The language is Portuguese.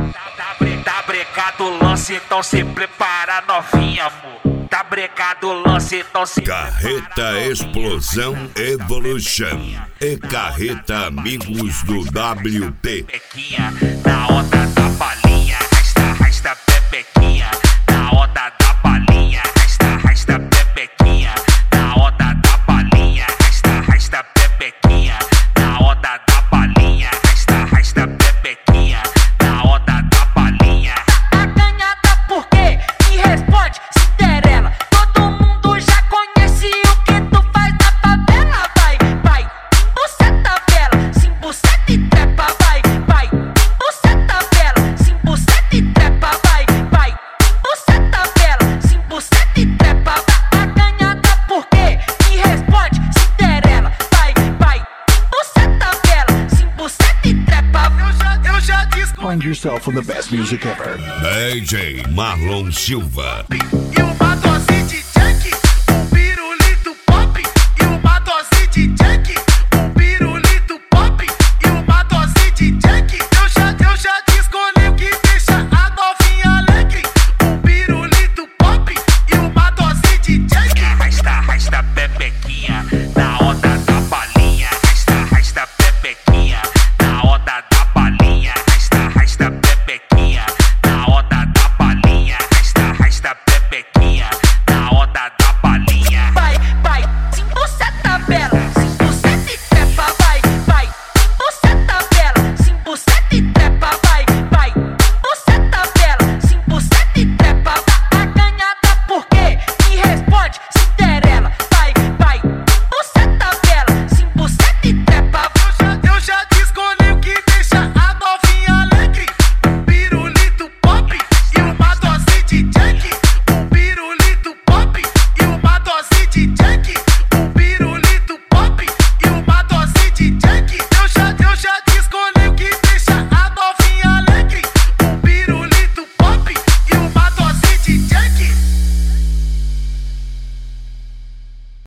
Tá brecado o lance, então se prepara novinha, amor. Tá brecado o lance, então se Carreta Explosão Evolution e Carreta Amigos do WP. Pepequinha, na onda da balinha, rasta pepequinha, na onda da balinha, rasta pepequinha, na onda da balinha, rasta pepequinha, na onda da balinha, rasta pepequinha, na onda da balinha. Tá ganhada porque me responde, Cinderela. Todo mundo já conhece o que tu faz na favela. Vai, buceta vela, sim buceta e trepa. Vai, buceta vela, sim buceta e trepa. Vai, buceta vela, sim buceta e trepa. Tá ganhada porque me responde, Cinderela. Vai, buceta vela, sim buceta e trepa. Eu já disse. Find yourself on the best music ever. DJ Marlon Silva. E o